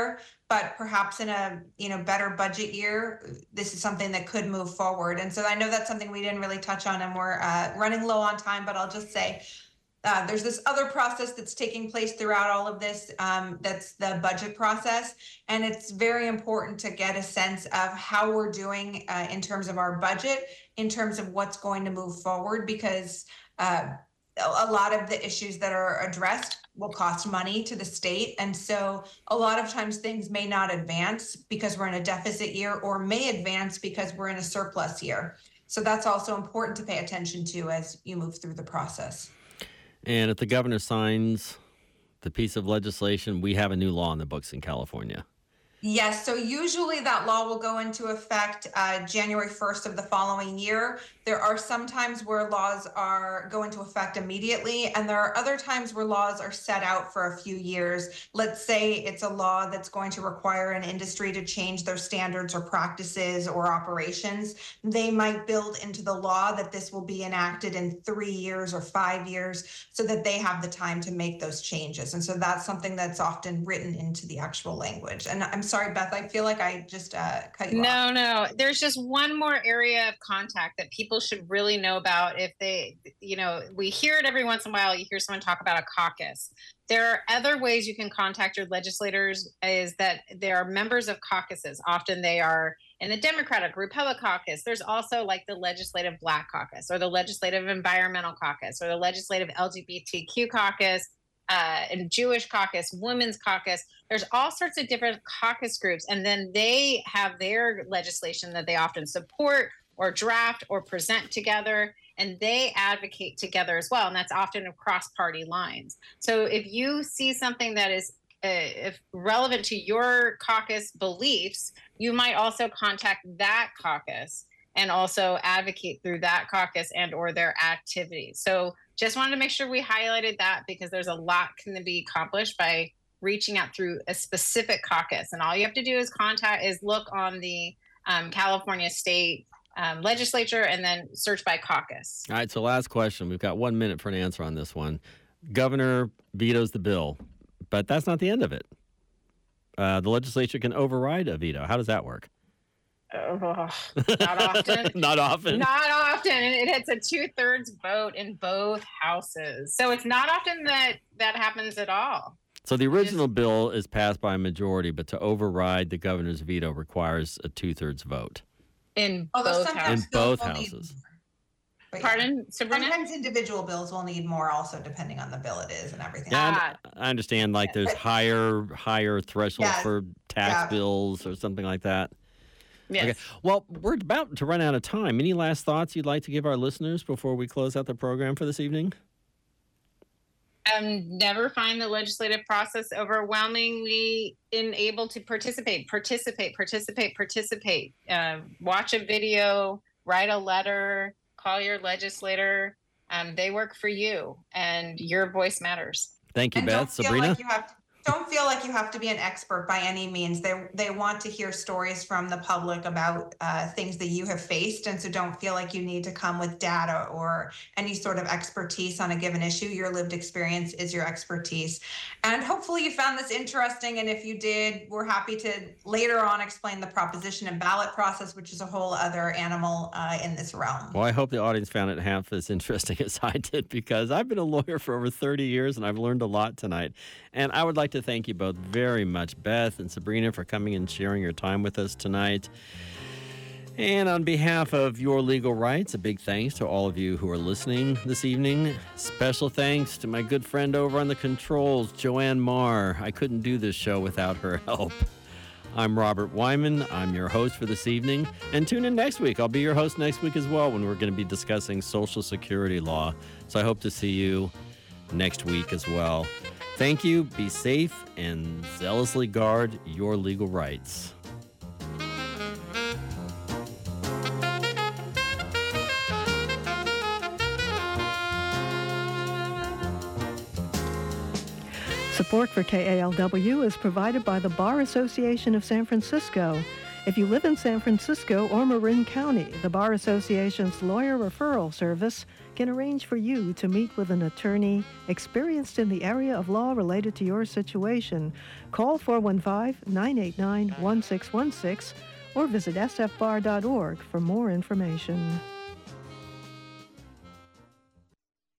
but perhaps in a, you know, better budget year, this is something that could move forward. And so I know that's something we didn't really touch on, and we're uh, running low on time, but I'll just say, Uh, there's this other process that's taking place throughout all of this. Um, that's the budget process. And it's very important to get a sense of how we're doing uh, in terms of our budget, in terms of what's going to move forward, because uh, a lot of the issues that are addressed will cost money to the state. And so a lot of times things may not advance because we're in a deficit year, or may advance because we're in a surplus year. So that's also important to pay attention to as you move through the process. And if the governor signs the piece of legislation, we have a new law in the books in California. Yes, so usually that law will go into effect uh, January first of the following year. There are some times where laws are go into effect immediately, and there are other times where laws are set out for a few years. Let's say it's a law that's going to require an industry to change their standards or practices or operations. They might build into the law that this will be enacted in three years or five years so that they have the time to make those changes. And so that's something that's often written into the actual language. And I'm sorry, Beth, I feel like I just uh, cut you no, off. No, no. There's just one more area of contact that people should really know about. If they, you know, we hear it every once in a while. You hear someone talk about a caucus. There are other ways you can contact your legislators, is that there are members of caucuses. Often they are in the Democratic, Republican caucus. There's also like the Legislative Black Caucus, or the Legislative Environmental Caucus, or the Legislative L G B T Q Caucus, uh, and Jewish Caucus, Women's Caucus. There's all sorts of different caucus groups, and then they have their legislation that they often support or draft or present together, and they advocate together as well. And that's often across party lines. So if you see something that is uh, if relevant to your caucus beliefs, you might also contact that caucus and also advocate through that caucus and or their activities. So just wanted to make sure we highlighted that, because there's a lot can be accomplished by reaching out through a specific caucus. And all you have to do is contact is look on the um, California State um, Legislature and then search by caucus. All right, so last question. We've got one minute for an answer on this one. Governor vetoes the bill, but that's not the end of it. Uh, the legislature can override a veto. How does that work? Oh, not often. Not often. Not often. It hits a two-thirds vote in both houses. So it's not often that that happens at all. So the original Just, bill is passed by a majority, but to override the governor's veto requires a two-thirds vote. In both houses. In both houses. Need, Pardon, yeah. Sabrina? Sometimes individual bills will need more also, depending on the bill it is and everything. Yeah, I understand, like there's higher higher thresholds yeah. for tax yeah. bills or something like that. Yes. Okay. Well, we're about to run out of time. Any last thoughts you'd like to give our listeners before we close out the program for this evening? Um, never find the legislative process overwhelmingly unable to participate. Participate, participate, participate. Uh, watch a video, write a letter, call your legislator. Um, they work for you, and your voice matters. Thank you, and Beth. Don't feel Sabrina? Like you have to, don't feel like you have to be an expert by any means. They they want to hear stories from the public about uh, things that you have faced. And so don't feel like you need to come with data or any sort of expertise on a given issue. Your lived experience is your expertise. And hopefully you found this interesting. And if you did, we're happy to later on explain the proposition and ballot process, which is a whole other animal uh, in this realm. Well, I hope the audience found it half as interesting as I did, because I've been a lawyer for over thirty years and I've learned a lot tonight. And I would like to thank you both very much, Beth and Sabrina, for coming and sharing your time with us tonight. And on behalf of Your Legal Rights, a big thanks to all of you who are listening this evening. Special thanks to my good friend over on the controls, Joanne Marr. I couldn't do this show without her help. I'm Robert Wyman. I'm your host for this evening. And tune in next week. I'll be your host next week as well, when we're going to be discussing Social Security law. So I hope to see you next week as well. Thank you, be safe, and zealously guard your legal rights. Support for K A L W is provided by the Bar Association of San Francisco. If you live in San Francisco or Marin County, the Bar Association's lawyer referral service can arrange for you to meet with an attorney experienced in the area of law related to your situation. Call four one five, nine eight nine, one six one six or visit s f bar dot org for more information.